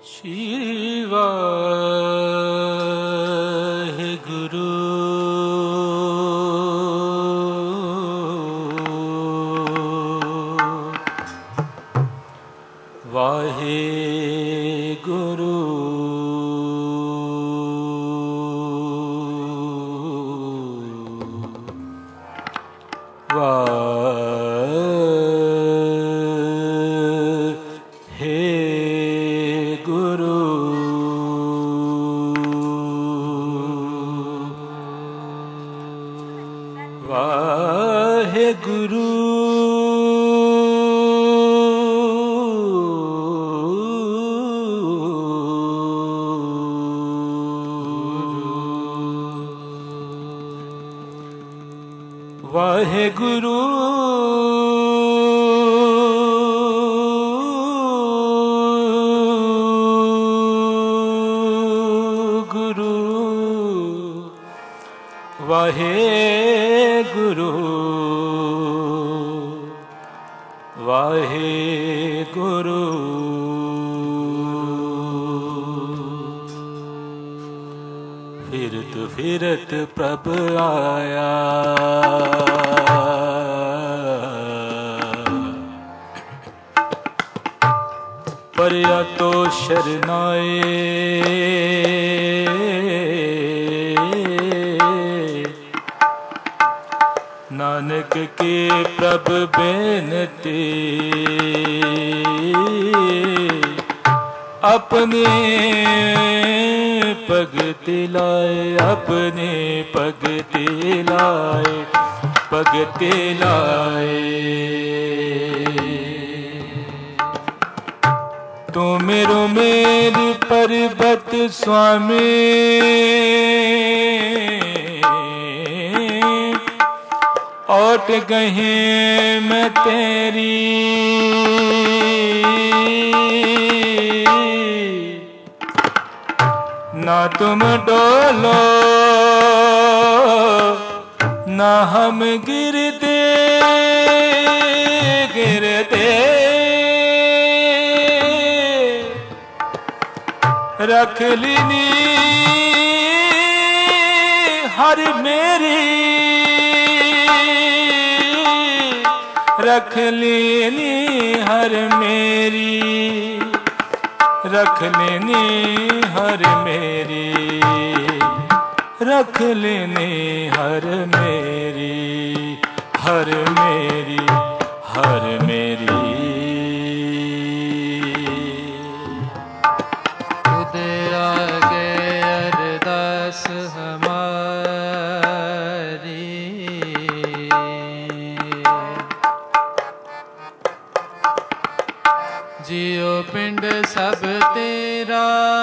ਸ਼੍ਰੀ ਵਾਹਿਗੁਰੂ ਵਾਹਿਗੁਰੂ ਵਾਹਿਗੁਰੂ ਵਾਹਿਗੁਰੂ ਗੁਰੂ ਵਾਹਿਗੁਰੂ ਵਾਹਿਗੁਰੂ ਫਿਰਤ ਫਿਰਤ ਪ੍ਰਭ ਆਇਆ ਪਰਿਆ ਤੋ ਸ਼ਰਨਾਏ ਨਾਨਕ ਕੀ ਪ੍ਰਭ ਬੇਨਤੀ ਆਪਣੇ ਭਗਤੀ ਲਾਏ ਆਪਣੇ ਭਗਤੀ ਲਾਏ ਭਗਤੀ ਲਾਏ ਤੂੰ मेरो मेर पर्वत स्वामी औट गहे मैं तेरी ना तुम डोलो ना हम गिरते गिरते रख लीनी हर मेरी रख लेनी हर मेरी रख लेनी हर मेरी रख लेनी हर मेरी हर मेरी हर मेरी खुद आगे अरदास हमारी जियो पिंड सब तेरा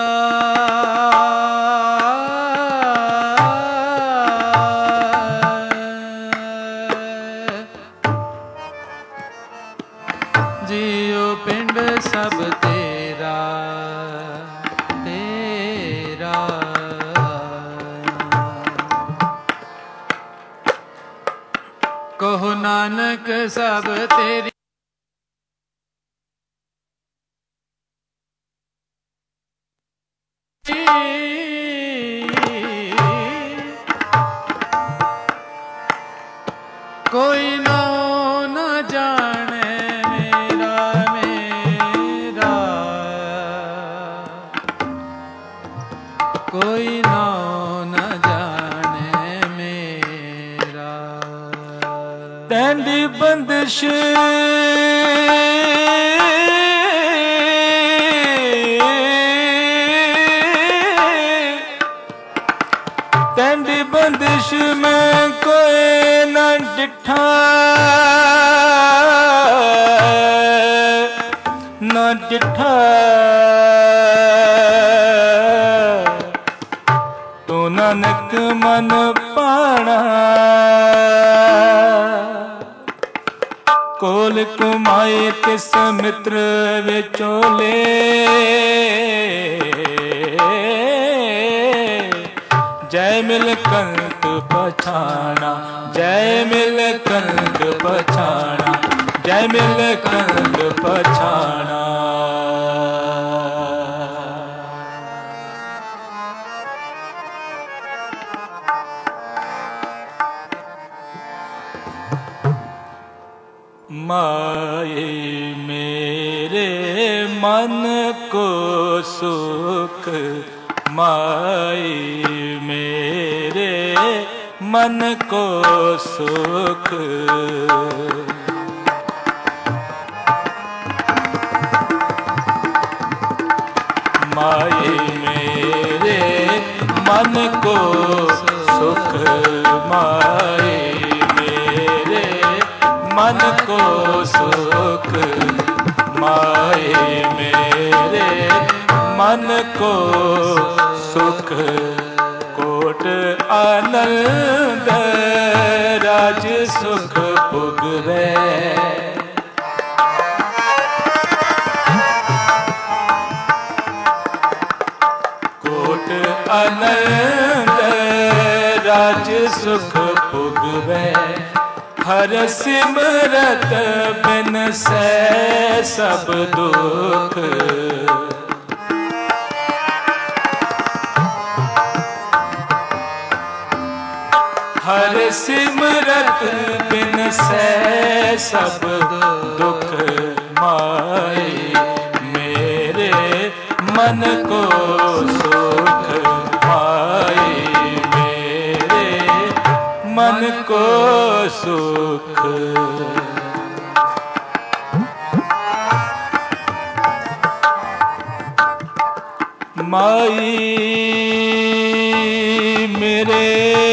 जियो पिंड सब तेरा तेरा कहो नानक सब तेरी कोई न जाने मेरा मेरा कोई न जाने मेरा तेंदी बंदिश तेंदी बंदिश में कोई न डिठा न डिठा तू नानक मन पाना कोल कुमाए तिस मित्र विचोले जय मिल कंत पछाना जय मिल कंत पछाना जय मिल कंत पछाना मन को सुख माई मेरे मन को सुख। माई मेरे मन को सुख माई मेरे मन को सुख माई मेरे मन को सुख। कोट आनंद राज सुख पुगवे कोट आनंद राज सुख पुगवे। हर सिमरत बिन से सब दुख। हर सिमरत बिन से सब दुख माई मेरे मन को सुख माई मेरे मन को सुख। माई मेरे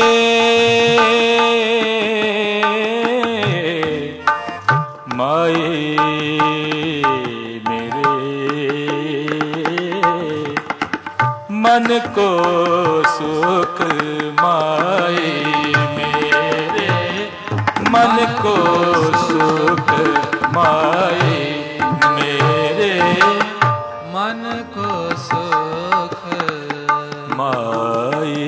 माई मेरे मन को सुख माई मेरे मन को सुख माई मेरे मन को सुख। माई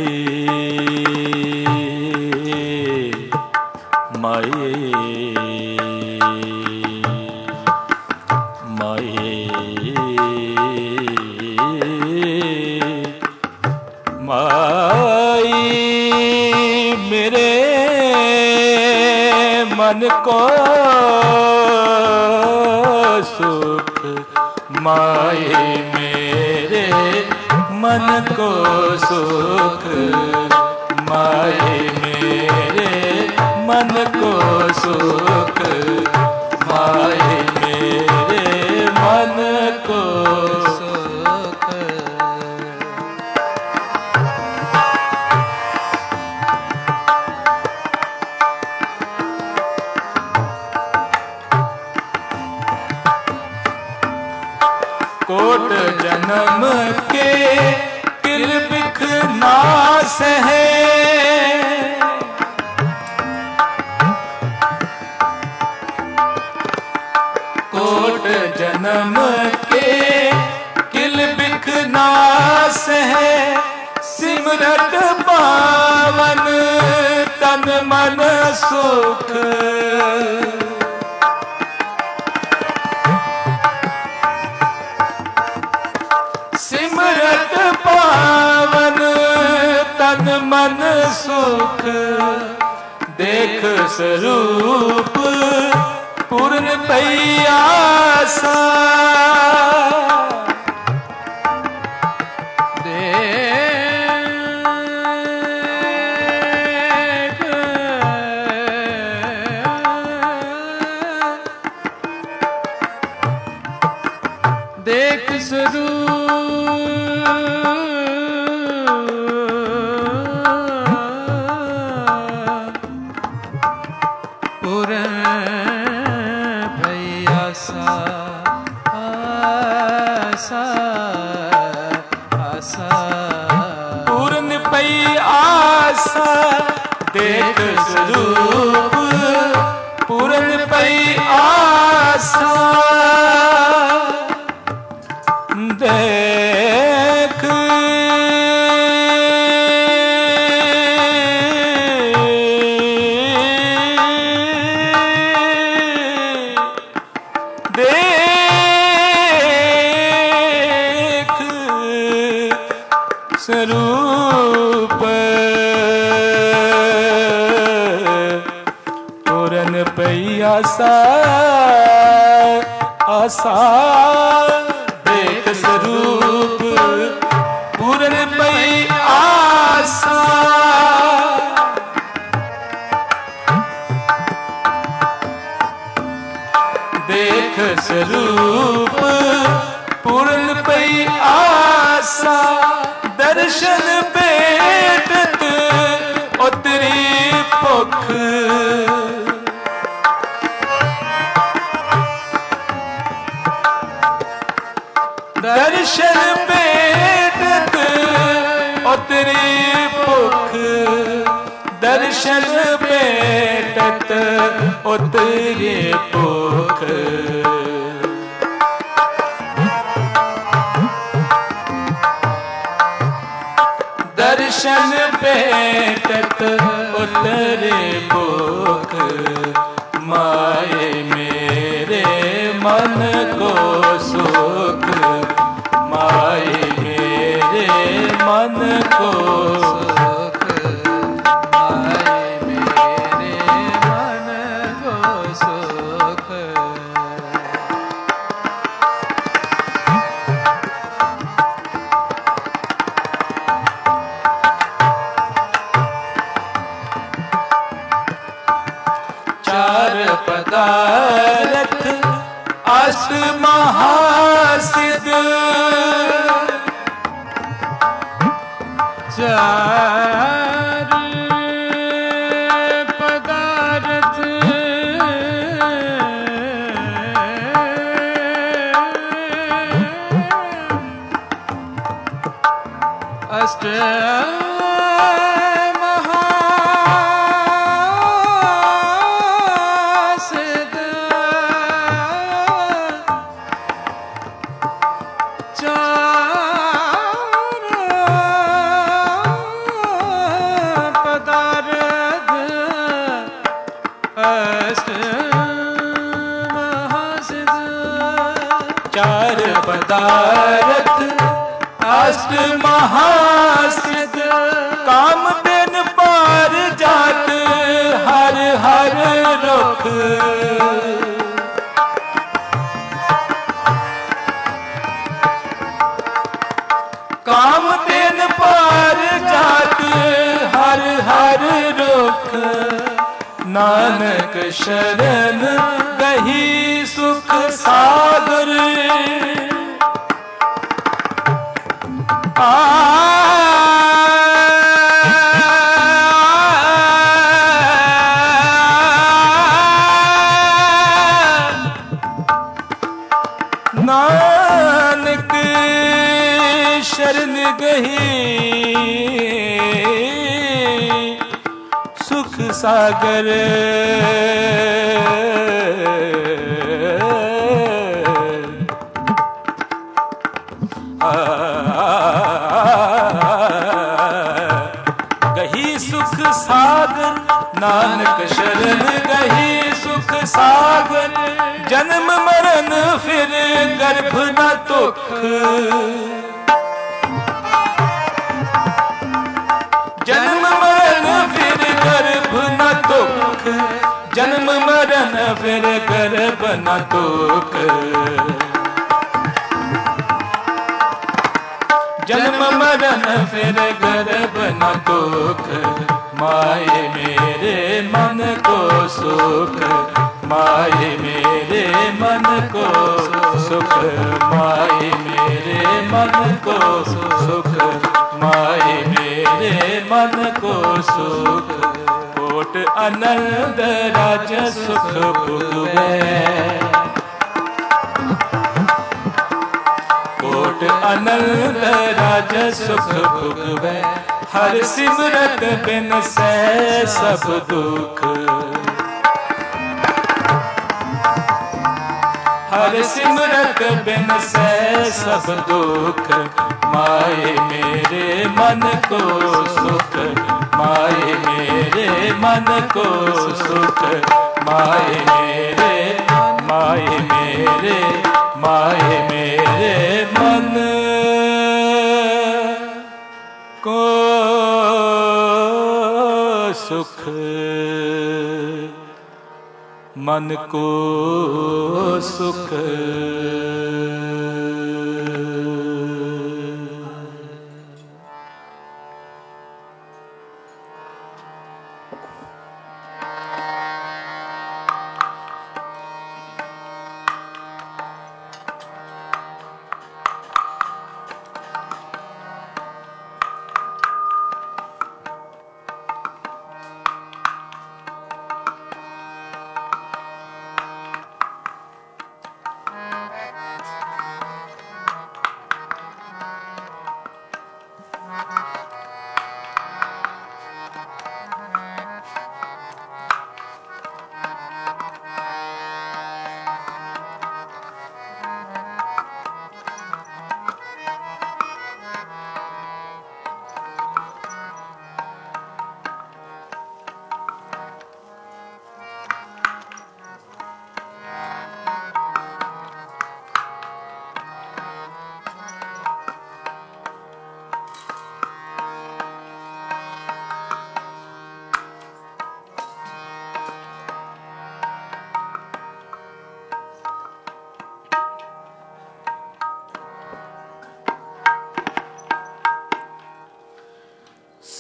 माई माई मेरे मन को सुख माई मेरे मन को सुख माई मेरे मन को सुख माई मेरे मन को सुख। कोट जन्म के किल बिख नास है। कोट जन्म के किल बिख नास है। सिमरत पावन तन मन सुख। सिमरत पावन तन मन सुख। देख स्वरूप पूर्ण पैयासा। देख स्वरूप पूर्ण भैयासा आसा आसा पूर्ण पैयासा। देख स्वरूप पूर्ण पैयासा। देख देख स्वरूप पूरन पैयासा आसा। दर्शन भेटत उतरी भुख दर्शन भेटत उतरी भुख दर्शन भेटत उतरी भुख दर्शन भेटत उतरे भुख माए मेरे मन को सुख माए मेरे मन को सुख माए मेरे मन को सुख चार पदार्थ अष्ट महासिद्ध चार पदार्थ अष्ट चार पदार्थ अष्ट महासिद्ध काम बिन पार जात हर हर रुख काम बिन पार जात हर हर रुख नानक शरण गही सुख सागर नानक शरण गही सुख सागर गही सुख सागर नानक शरण गही सुख सागर जन्म मरण फिर गर्भ न दुख जन्म मरण फिर गर्भ न दुख जन्म मरण फिर गर्भ न दुख जन्म मरण फिर गर्भ न दुख माए मेरे मन को सुख माए मेरे मन को सुख माए मेरे मन को सुख माए मेरे मन को सुख कोट आनंद राज सुख भुगवै कोट आनंद राज सुख भुगवै हर सिमरत बिन सै सब दुख हर सिमरत बिन सै सब दुख माए मेरे मन को सुख माए मेरे मन को सुख माए मेरे माए मेरे माए मेरे मन को सुख मन को सुख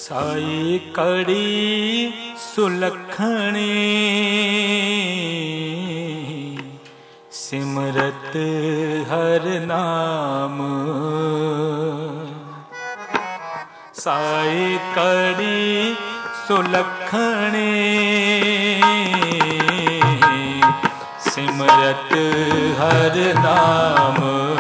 साई कड़ी सुलखणी सिमरत हर नाम। साई कड़ी सुलखणी सिमरत हर नाम।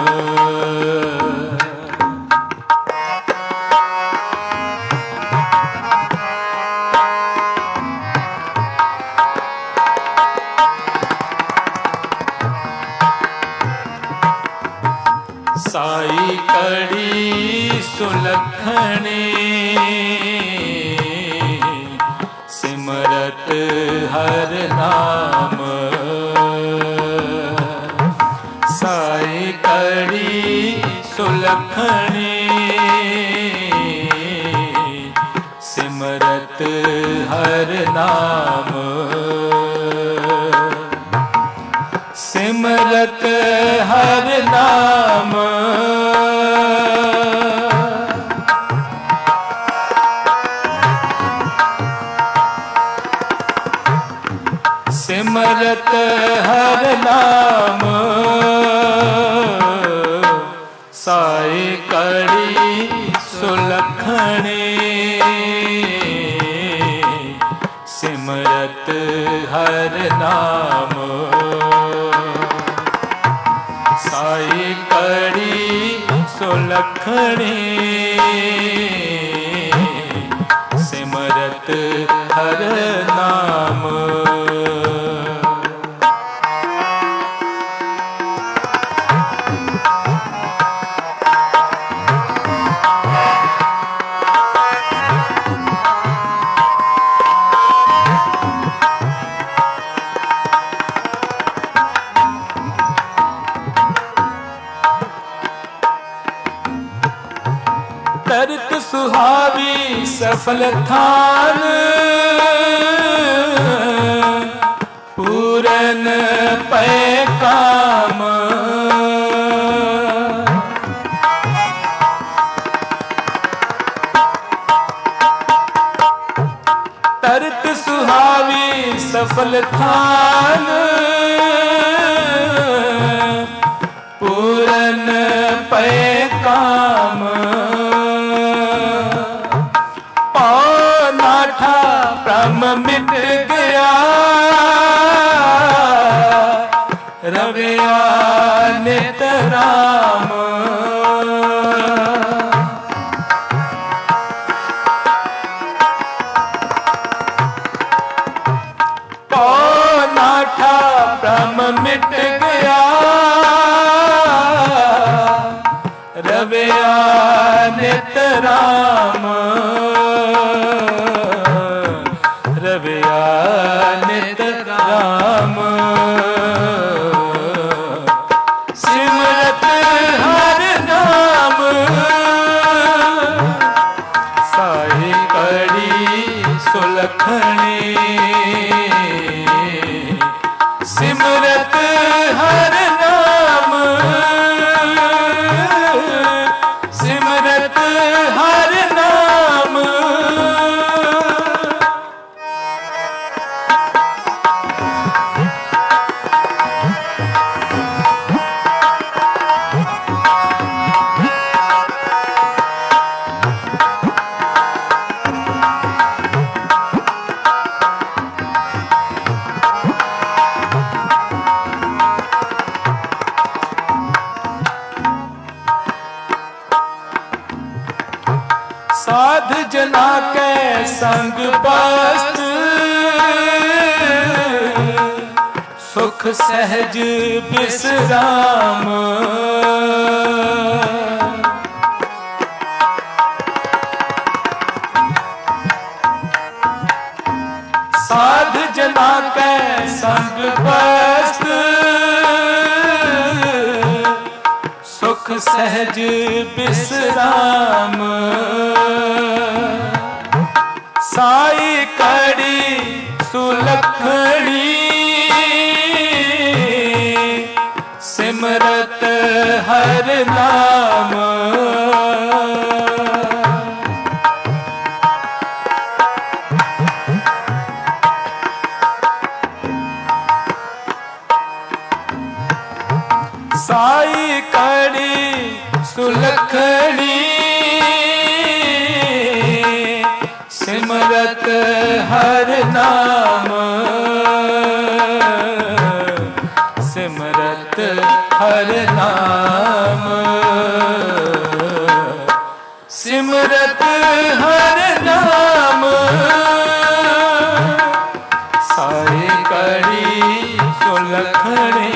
साई कड़ी सुलखणी सिमरत हर नाम। साई कड़ी सुलखणी सिमरत हर नाम। सिमरत हर नाम। सिमरत हर नाम। साई कड़ी सुलखणी सिमरत हर नाम। साई कड़ी सुलखणी सिमरत हर नाम। तरत सुहावी सफल थान पूरन पै काम। तरत सुहावी सफल थान पूरन पै काम। भ्रम मिट गया रविया नित राम। नाठा भ्रम मिट गया रविया नित राम। रविया नित राम। सिमरत हर नाम। साई कड़ी सुलखणी सिमरत हर नाम। सिमरत हर नाम। साध जना के संग बस्त सुख सहज विश्राम। साध जना के संग बस्त सुख सहज विश्राम। साई कड़ी सुलखणी सिमरत हर नाम। सुलखणी सिमरत हर नाम सिमरत हर नाम सिमरत हर नाम साई कड़ी सुलखणी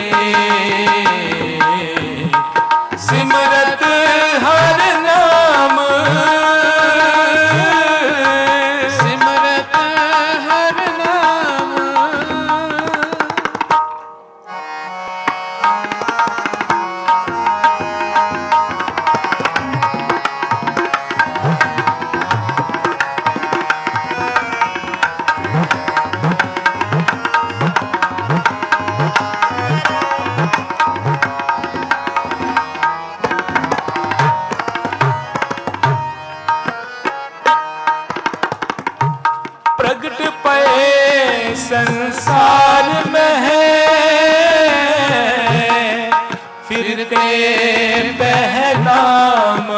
सिमरत हर नाम सिमरत हर नाम प्रगट पए संसार में है फिरते पहनाम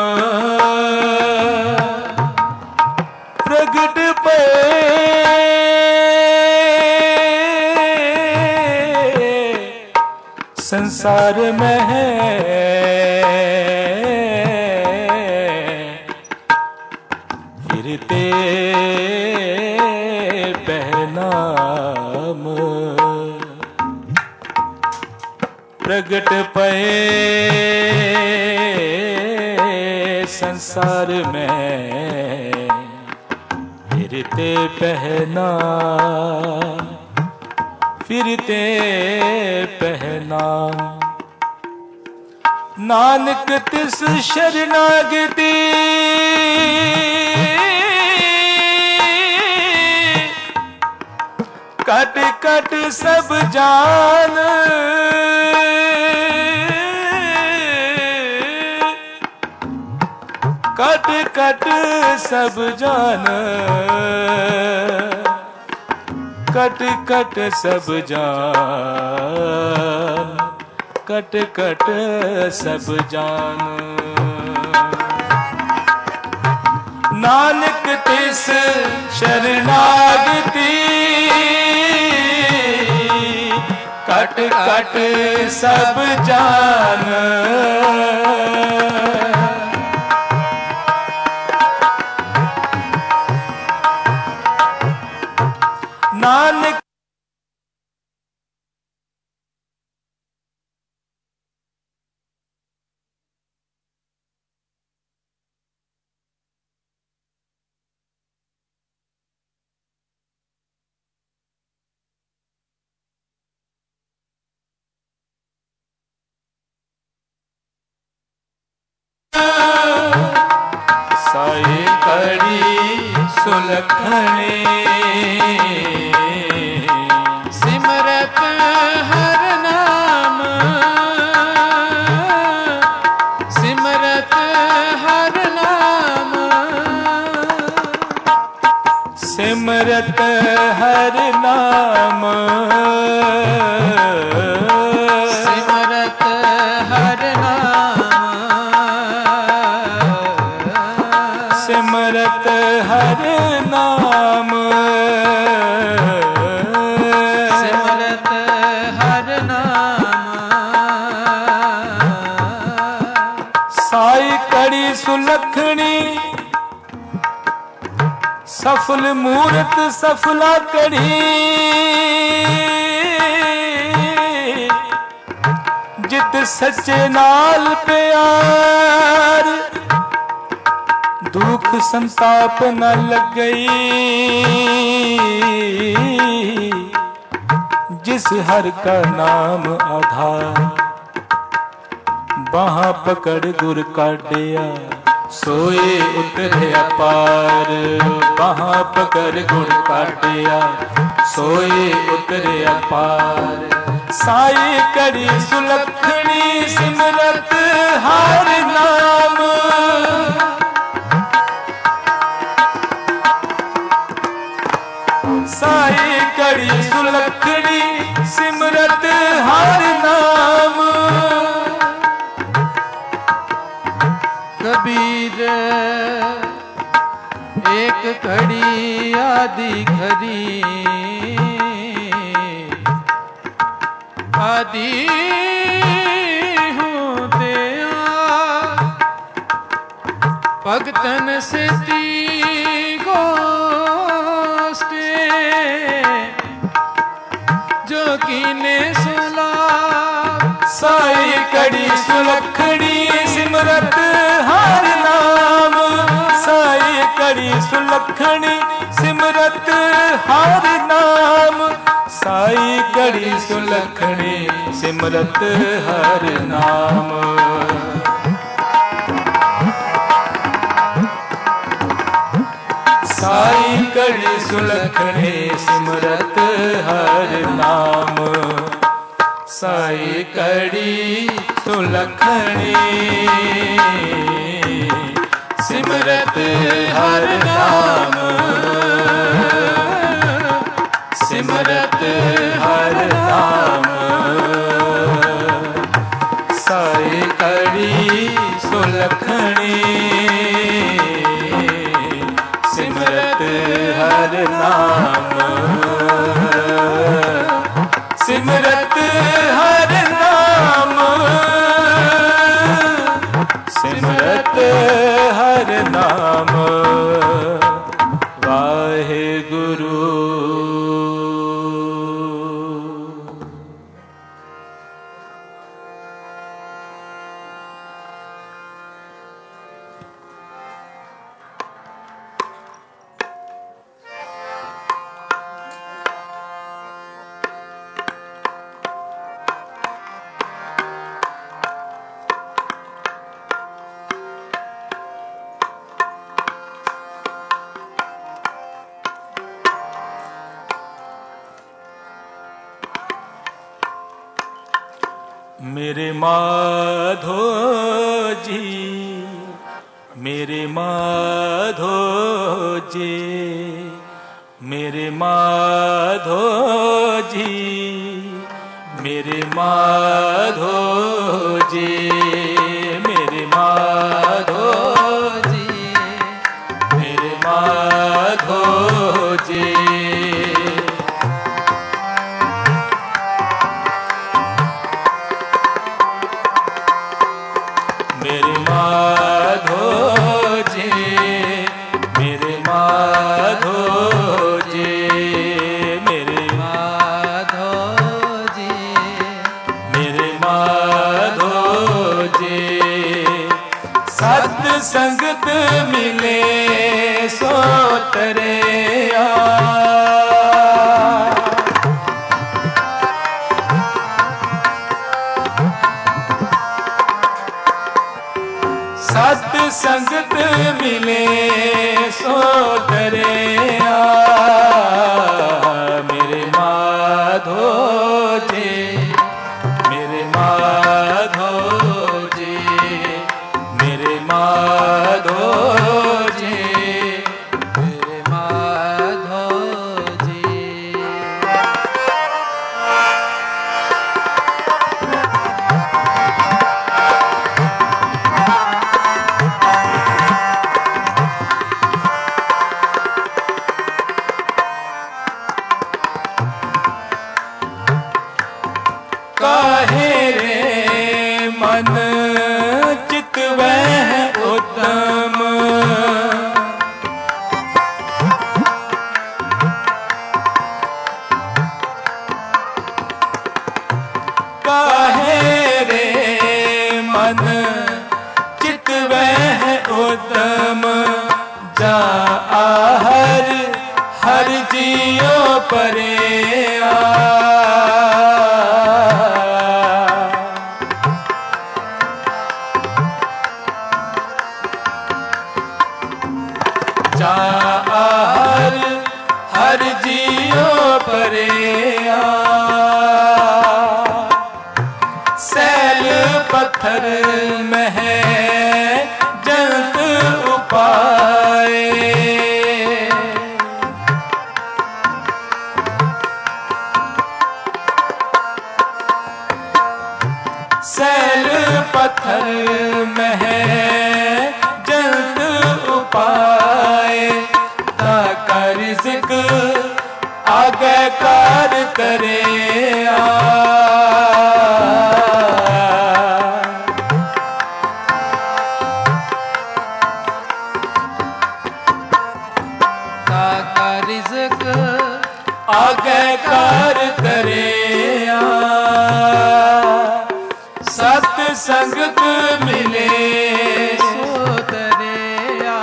प्रगट पए संसार में है फिरते पहनाम प्रगट पए संसार में फिरते पहनाम नानक तिस शरणागति कट कट सब जान कट कट सब जान कट कट सब जान कट कट सब जान नानक तिस शरणागति कट कट सब जान नानक साई कड़ी सुलखणी सिमरत हर नाम सिमरत हर नाम सिमरत हर नाम सिमरत हर नाम सिमरत हर नाम सिमरत हर नाम साई कड़ी सुलखणी सफल मूरत सफला कड़ी जित सच्चे नाल प्यार दुख संताप न लगई जिस हर का नाम आधार बाहां पकड़ गुर काटिया सोए उतरे अपार बाहां पकड़ गुर काटिया सोए उतरे अपार साई कड़ी सुलखणी सिमरत हर नाम साई कड़ी सुलखणी सिमरत हर नाम कबीर एक घड़ी आदि घड़ी आदि हूँ दया भगतन से गोष्ठे जो कीने सुला साई कड़ी सुलखड़ी सिमरत हर नाम साई कड़ी सुलखड़ी सिमरत हर नाम साई कड़ी सुलखड़ी सिमरत हर नाम साई कड़ी सुलखड़ी सिमरत हर नाम साई कड़ी सुलखड़ी सिमरत हर नाम सिमरत हर नाम साई कड़ी सुलखड़ी सिमरत हर नाम सिमरत हर नाम सिमरत हर नाम वाहे गुरु मेरे माधो जी मेरे माधो जी मेरे माधो जी मेरे माधो जी मेरे माधो जी मेरे माधो जी मेरे माधो जी मेरे माधो जी मेरे माधो जी मेरे माधो जी सत संगत मिले सो तरे सत संगत मिले सो दरिया मेरे माधो जी मेरे माधो जी मेरे माधो जी मेरे माधो जी काहे रे मन चित वह उत्तम काहे रे मन चित वह उत्तम जा आहर हर जियो परे जा आहर हर जियो परे सैल पत्थर मह जंत उपाए सैल पत्थर मह आगे कार करेया सत संगत मिले सो तरेया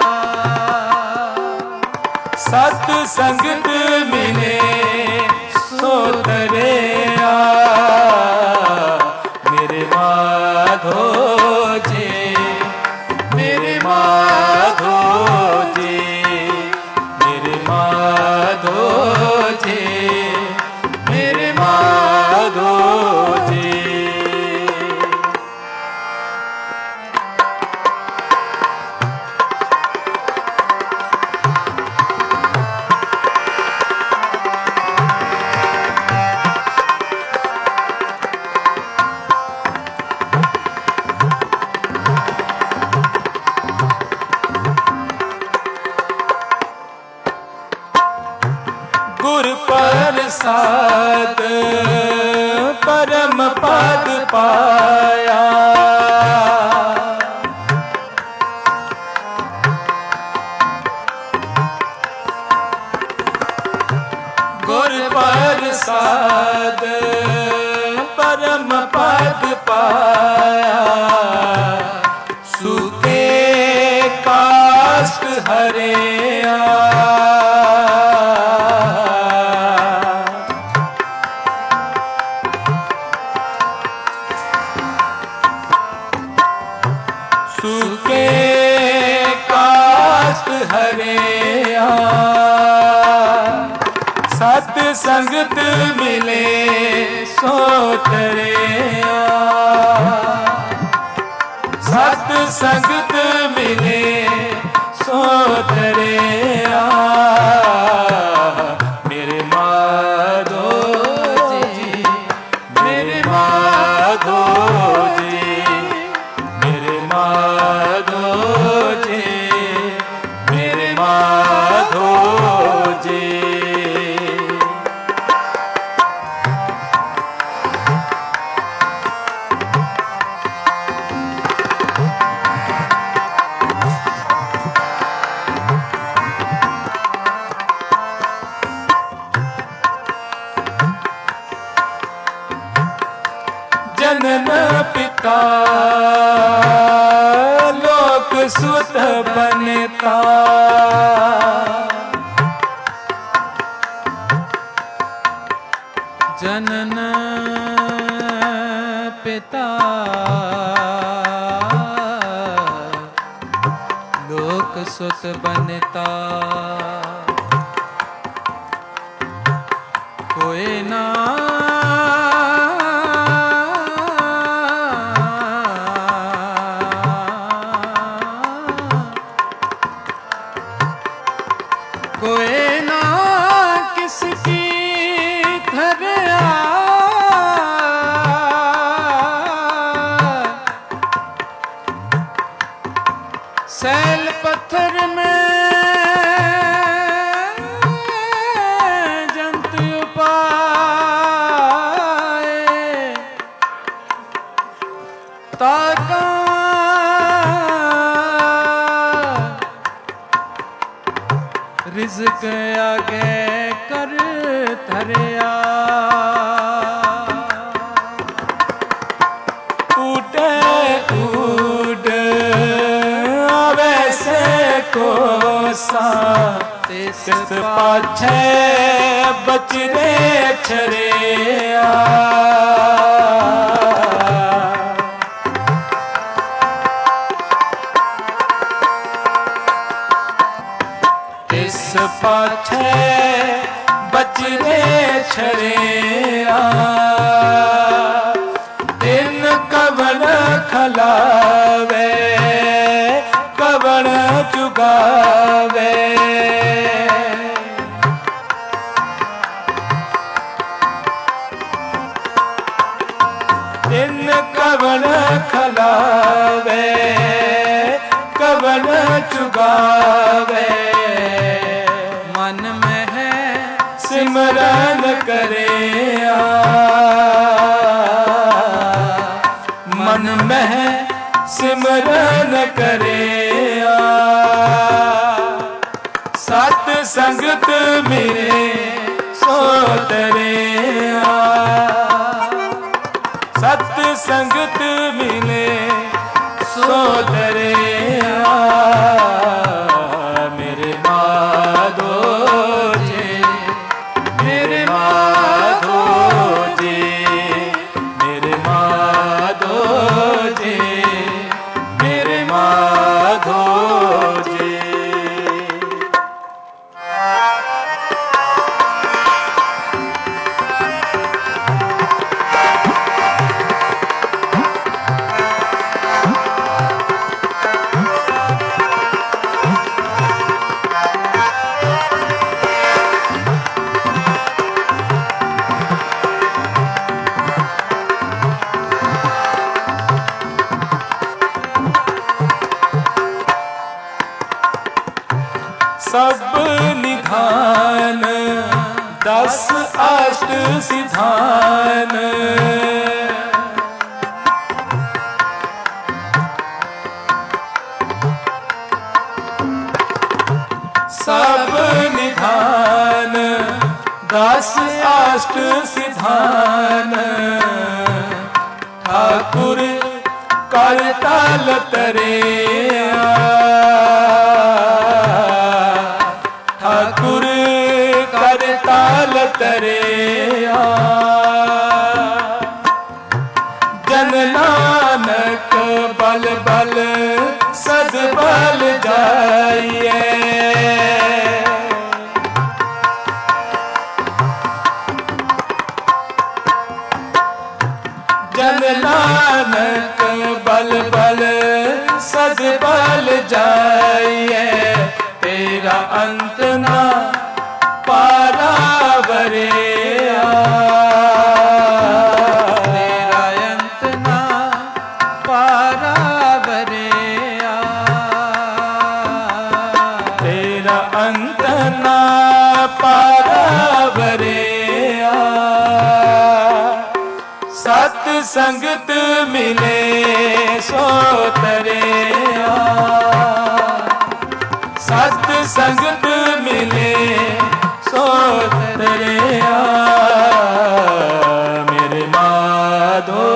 सत संगत मिले सो तरेया मेरे माधो जी मेरे माधो जी मेरे माधो जी मेरे माधो जी। गुर प्रसाद परम पद पाया गुर प्रसाद परम पद पाया सूखे काष्ठ हरेया सूखे काष्ठ हरेया सत संगत मिले सो तरेया सत संगत मिले सो तरेया मेरे माधो जी मेरे माधो जी मेरे माधो जी मेरे माधो जी। जनन पिता लोक सुत बनता जनन पिता लोक सुत बनता कोई ना कोई ना किसकी धरिया सैल पत्थर में जंत उपाए ताका रिज़्क़ आगे कर धरिया उठे उड़ वैसे कोसा तिस पाछे बचरे छरिया तिस पाछे बचरे छरिया दिन कवन खलावे कवन चुगावे दिन कवन खलावे कवन चुगावे मन में है सिमरन करे मन में है सिमरन करे सत संगत मेरे सोत सब निधान 10 अष्ट सिधान। सब निधान 10 अष्ट सिधान। ठाकुर करताल तरे, ठाकुर करताल तरे। जन नानक बल बल सद बल जाइए। जन नानक बल बल सद बल जाइए। तेरा अंत ना पारावरे, तेरा अंत ना पारावरे। तेरा अंत ना पारावरे। सत संगत मिले सो तरे। सत संगत मिले सो तरे। मेरे माधो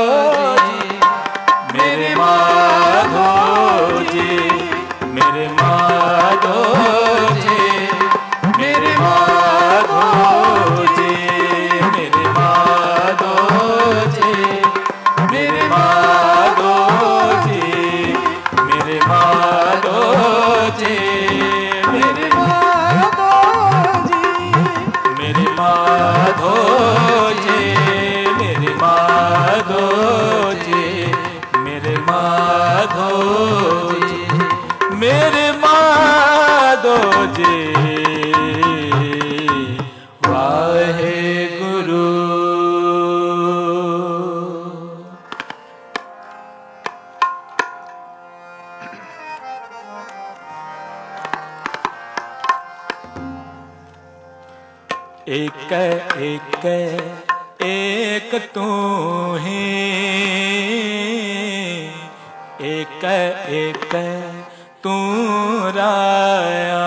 मेरे माधो जी, मेरे माधो जी, मेरे माधो जी, मेरे माधो जी, मेरे माधो जी, मेरे माधो जी, मेरे माधो जी, मेरे माधो जी, मेरे माधो जी, मेरे माधो जी, मेरे माधो जी। वाहे गुरु। एक एक एक तू ही, एक एक तू राया।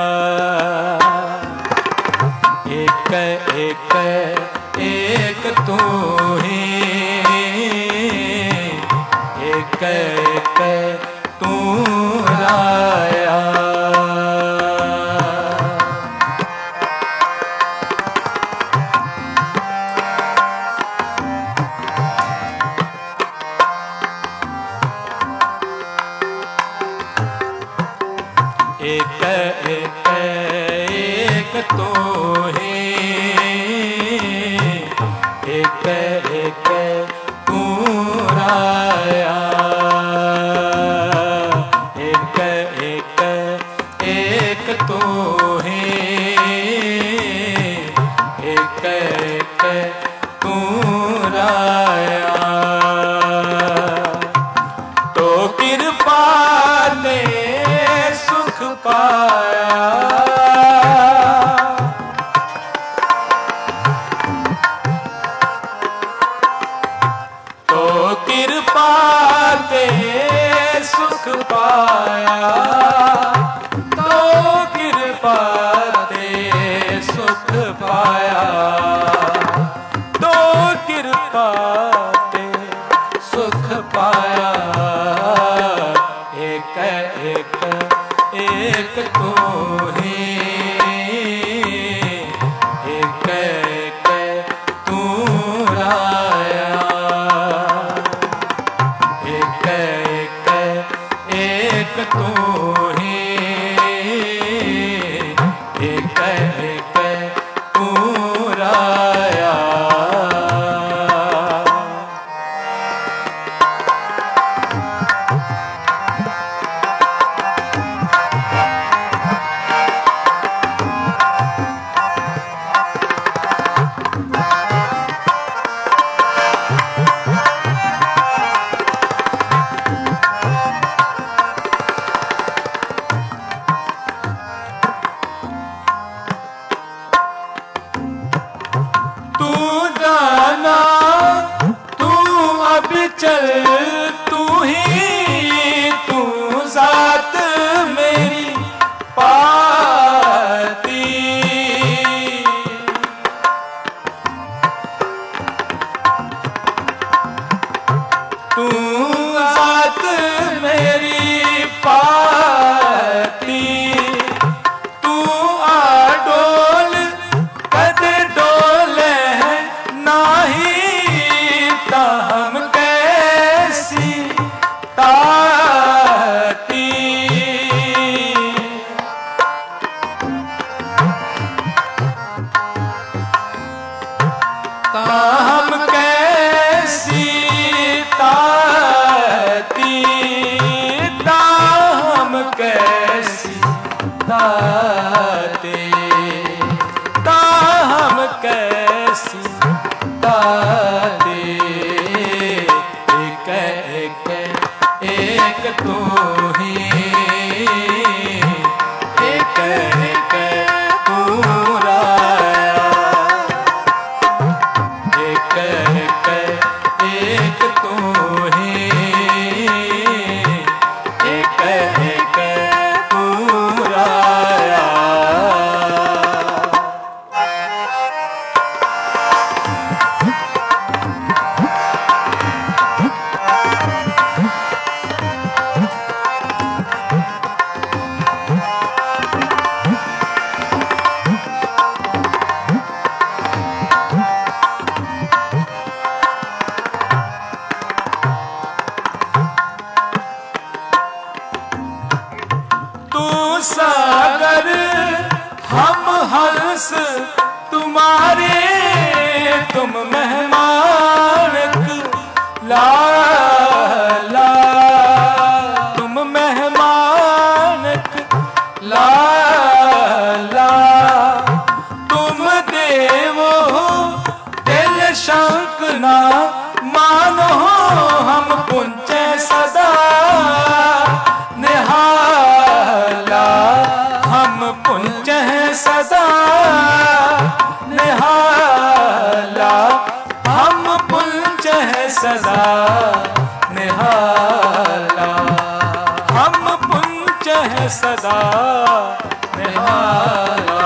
एक एक एक तू ही, एक एक तू राया। एक एक एक तू ही, एक एक तू राया। एक एक एक तू ही, एक एक तू राया। तो कृपा ने सुख पाया। तो कृपा ते सुख पाया। तो कृपा ते सुख पाया। तो कृपा ते सुख पाया। एक एक एक तू ही, एक एक तू राया। एक एक एक तू ही, एक एक तू राया। कैसी दाते, हम कैसी दाते, एक एक एक तू ही, एक एक तू राया, एक एक एक तू ही, एक एक तू राया। तू सागर हम हंस तुम्हारे, तुम मेहमान लाला, तुम मेहमान लाला, तुम देव हो दिल शंक ना मानो, हम पुंचे सदा निहाला, हम पुंज हैं सदा निहाला, हम पुंज हैं सदा निहाला, हम पुंज हैं सदा निहाला,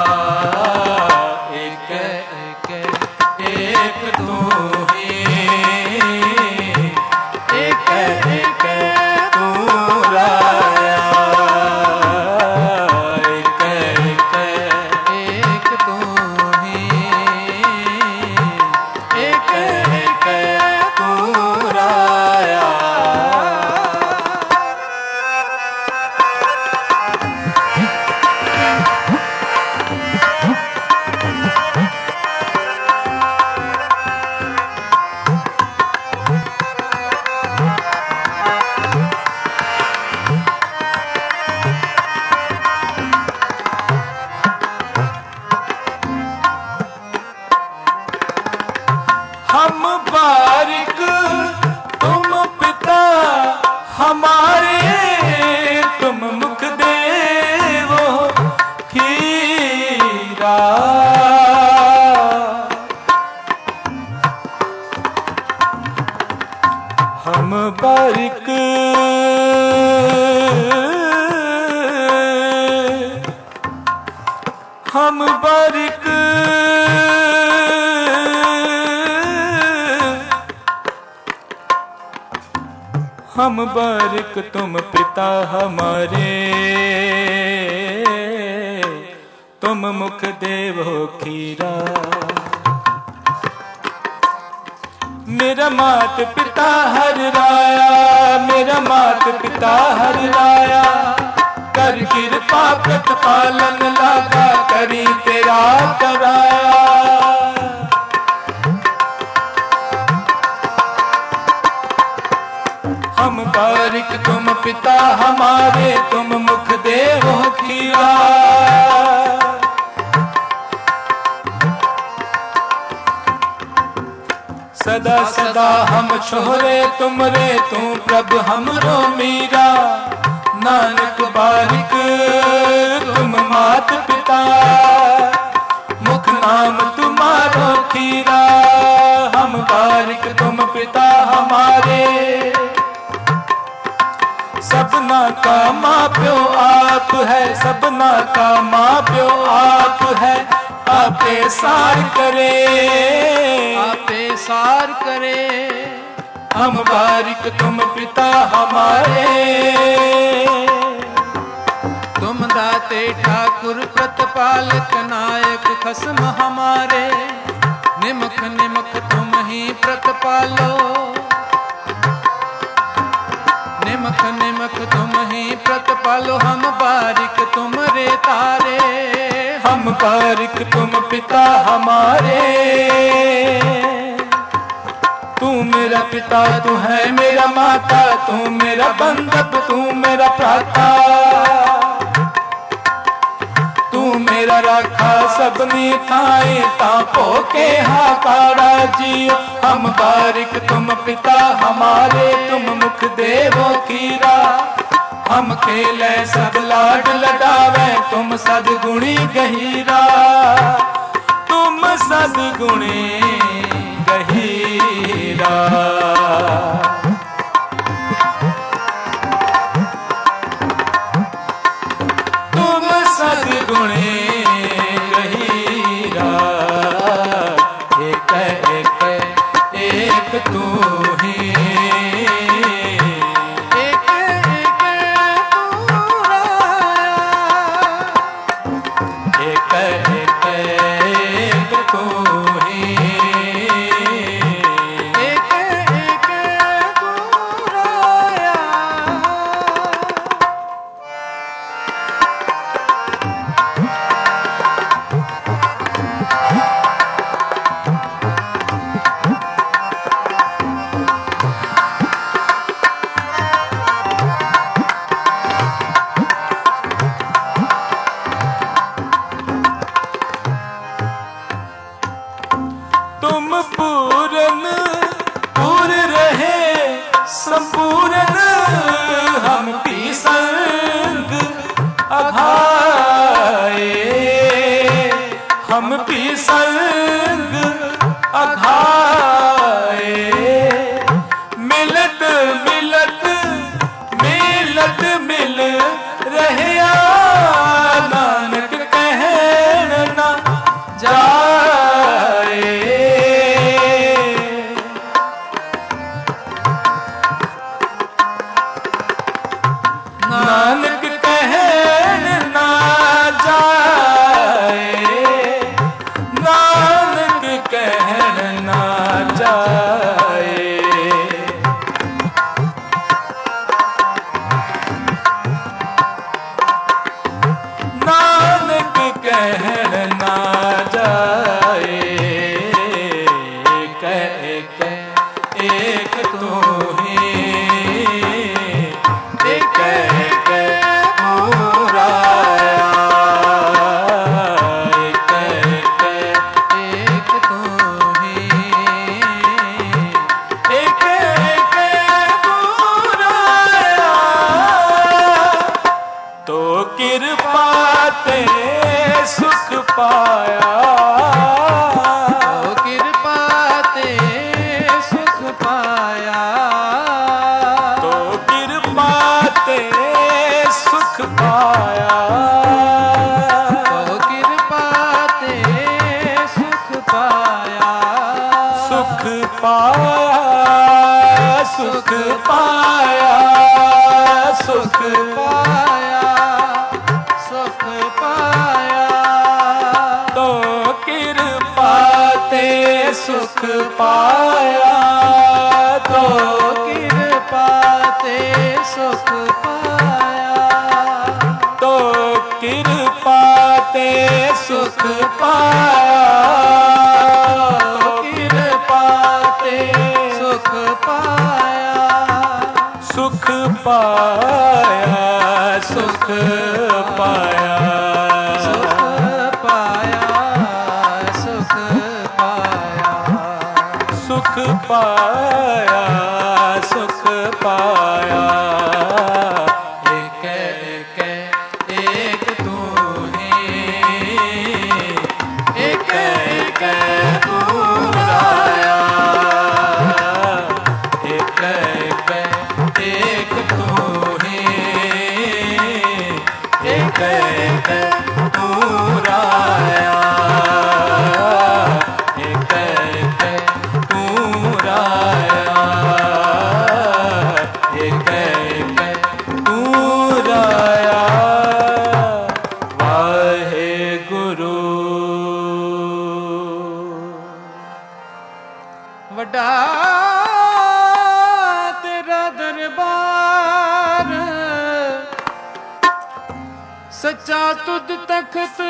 एक एक एक तू ही, एक एक तू राया, एक एक एक तू ही, एक एक तू राया। हम बारिक तुम पिता हमारे, तुम मुख देवो खीरा, हम बारिक हम बारिक हम बारिक तुम पिता हमारे, तुम मुख देव हो खीरा, मेरा मात पिता हर राया, मेरा मात पिता हर राया, कर कृपा प्रतिपालन लागा करी तेरा कराया, हम बारिक तुम पिता हमारे, तुम मुख देव हो खीरा, सदा सदा हम छोरे तुमरे, तू प्रभु हमरो मीरा, नानक बारिक तुम मात पिता, मुख नाम तुम्हारो खीरा, हम बारिक तुम पिता हमारे, सबना का माँ प्यो आप है, सबना का माँ प्यो आप है, आपे सार करे, आपे सार करे, हम बारिक तुम पिता हमारे, तुम दाते ठाकुर प्रतिपालक नायक खसम हमारे, निमख निमख तुम ही प्रतिपालो, निमख निमख तुम ही प्रतिपालो, हम बारिक तुम रे तारे, हम बारिक तुम पिता हमारे, तू मेरा पिता तू है मेरा माता, तू मेरा बंधप तू मेरा भ्राता, राखा सबनी थाए तापो के हाकारा जियो। हम बारिक तुम पिता हमारे तुम मुख देवो खीरा। हम खेले सब लाड लडावे तुम सदगुणी गहीरा। तुम सदगुणी गहीरा। सदगुणे गहीरा। एक एक एक तू ही। एक एक तू राया। एक एक एक तू ही। एक एक तू राया। तुम पूर्ण पूर रहे संपूर्ण। हम भी संग अघाए। हम भी संग अघाए। मिलत मिलत मिलत मिल रहे नानक कहन ना जाए। नानक कहन ना जाए। नानक कहन ना जाए। नानक कहन ना जाए। एक एक तू ही। एक एक तू राया। एक एक तू ही। एक एक तू राया। तो कृपा ते सुख पाया। तो कृपा ते सुख पाया। तो कृपा ते सुख पाया। तो कृपा ते सुख पाया। सुख पाया। सुख पाया। सुख पाया। सुख पाया। तो कृपा ते सुख पाया। तो कृपा ते सुख पाया। तो कृपा ते सुख पाया। तो कृपा ते सुख पाया। सुख पाया। सुख पाया। सुख पाया। सुख पाया। सुख पाया। सुख पाया। एक एक एक तू ही। एक एक तू राया। एक एक एक तू ही। एक एक तू राया। एक एक तू राया। एक एक तू राया। वाहे गुरु। वड्डा तेरा दरबार सच्चा तुद तख्त।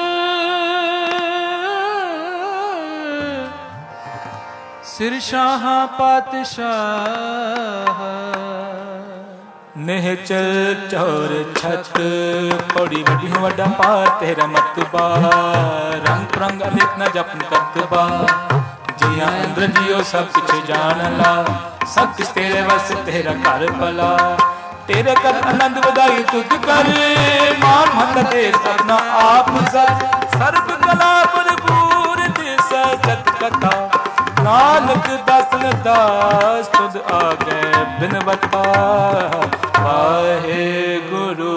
सिर शाह पातशाह निहचल चौर छत पौड़ी वड्डी वड्डा पार तेरा मतबा रंग प्रंग अनेक न जपन करतबा जिया इंद्र जियो सब कुछ जान ला सब कुछ तेरे वस तेरा घर भला तेरे कर आनंद बधाई तुझ कर मान मत दे सबना आप सर सर्व कला भरपूर दिस जत कथा नानक दासन दास तुद आगे बिनवता वाहे गुरु।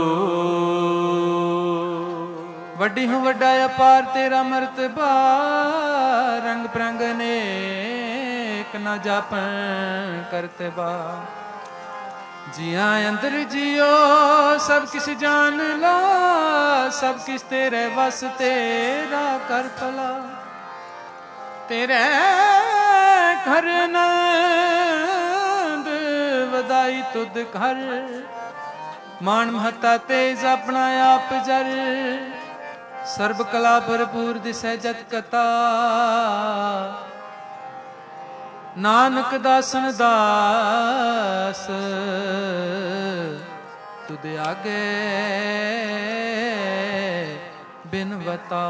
वड्डी हूँ वड्डा अपार तेरा मर्तबा रंग प्रंग नेक न जापन करतबा जिया अंदर जियो सब किस जान ला सब किस तेरे वस तेरा कर भला तेरे घर नंद वदाई तुद घर मान महता तेज अपना आप जर सर्व कला भरपूर दिसै जत कथा नानक दासन दास तुद आगे बिनवता।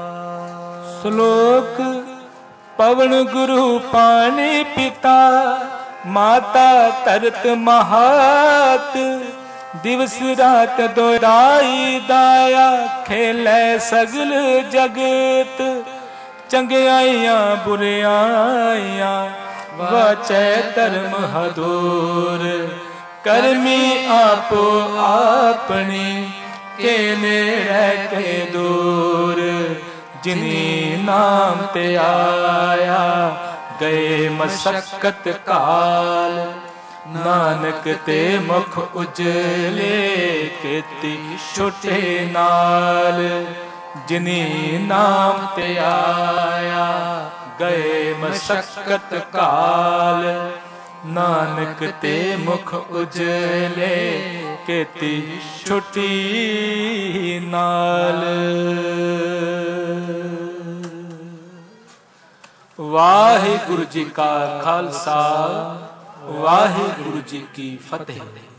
श्लोक पवन गुरु पानी पिता माता तरत महात दिवस रात दोहराई दाया खेलै सगल जगत चंगियाइयां बुरियाइयां वाचै धर्म हदूर करमी आपो आपनी के नेड़े के दूर जिनी नाम ते आया गए मशक्कत काल नानक ते मुख उजले केती छुटे नाल जिनी नाम ते आया गए मशक्कत काल नानक ते मुख उजले केती छुटी नाल। वाहिगुरु जी का खालसा वाहिगुरु जी की फतेह।